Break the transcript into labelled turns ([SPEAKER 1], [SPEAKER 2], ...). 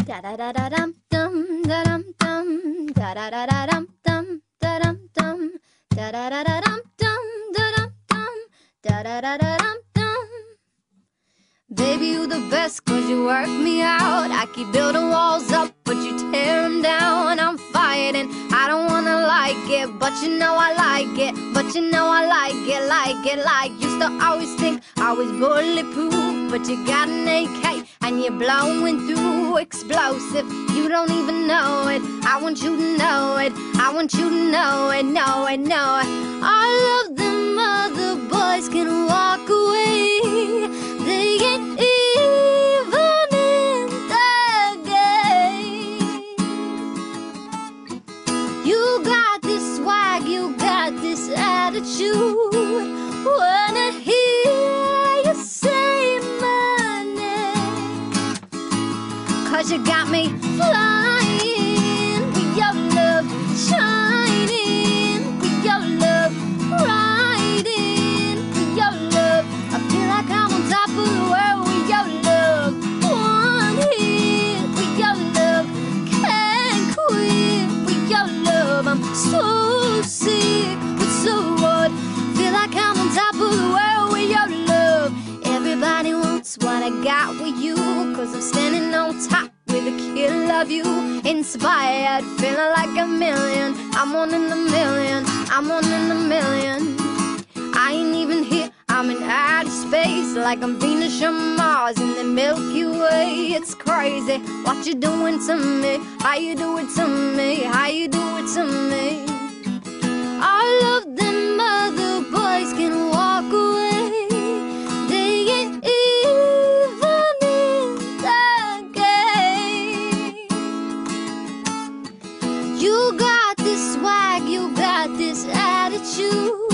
[SPEAKER 1] Da da da da dum dum da dum dum da da da da dum dum da dum dum da da da da dum dum da dum dum da da da da dum dum. Baby, you the best 'cause you work me out. I keep building walls up, but you tear them down. I'm fighting, I don't wanna like it, but you know I like it. But you know I like it, like used to always think I was bulletproof, but you got an AK and you're blowing through explosive. You don't even know it, I want you to know it. I want you to know it, know it, know it. All of them other boys can walk away. They ain't even in the game. You got this swag, you got this attitude. Wanna hear you say my name, 'cause you got me flying with your love, shining with your love, riding with your love. I feel like I'm on top of the world with your love. One hit with your love, can't quit with your love. I'm so sick, but so what? Feel like I'm on top of the world with your love. Everybody wants what I got with you, 'cause I'm standing on top with a kid, love you. Inspired, feeling like a million. I'm one in a million, I'm one in a million. I ain't even here, I'm in outer space, like I'm Venus or Mars in the Milky Way. It's crazy what you doing to me, how you do it to me, how you do it to me. All of them other boys can walk away. They ain't even in the game. You got this swag, you got this attitude.